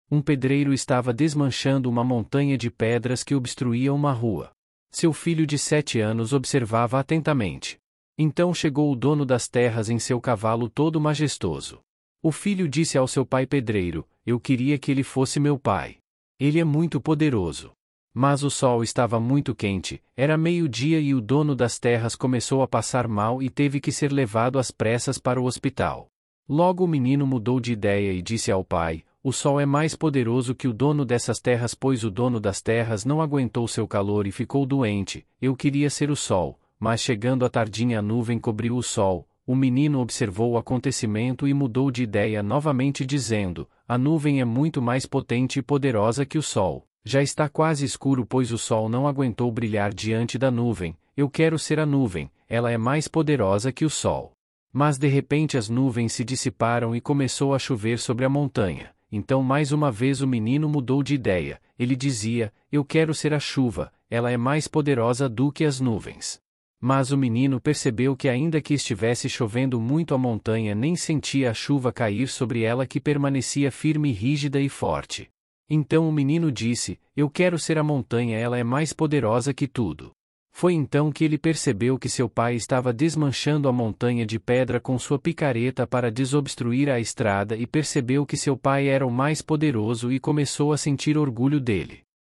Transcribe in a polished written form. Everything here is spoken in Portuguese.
Um pedreiro estava desmanchando uma montanha de pedras que obstruía uma rua. Seu filho de 7 anos observava atentamente. Então chegou o dono das terras em seu cavalo todo majestoso. O filho disse ao seu pai pedreiro: Eu queria que ele fosse meu pai. Ele é muito poderoso. Mas o sol estava muito quente, era meio-dia e o dono das terras começou a passar mal e teve que ser levado às pressas para o hospital. Logo o menino mudou de ideia e disse ao pai: O sol é mais poderoso que o dono dessas terras, pois o dono das terras não aguentou seu calor e ficou doente. Eu queria ser o sol, mas chegando à tardinha a nuvem cobriu o sol. O menino observou o acontecimento e mudou de ideia novamente dizendo: A nuvem é muito mais potente e poderosa que o sol. Já está quase escuro pois o sol não aguentou brilhar diante da nuvem. Eu quero ser a nuvem, ela é mais poderosa que o sol. Mas de repente as nuvens se dissiparam e começou a chover sobre a montanha. Então mais uma vez o menino mudou de ideia. Ele dizia: Eu quero ser a chuva, ela é mais poderosa do que as nuvens. Mas o menino percebeu que ainda que estivesse chovendo muito a montanha nem sentia a chuva cair sobre ela, que permanecia firme, rígida e forte. Então o menino disse: Eu quero ser a montanha, ela é mais poderosa que tudo. Foi então que ele percebeu que seu pai estava desmanchando a montanha de pedra com sua picareta para desobstruir a estrada e percebeu que seu pai era o mais poderoso e começou a sentir orgulho dele.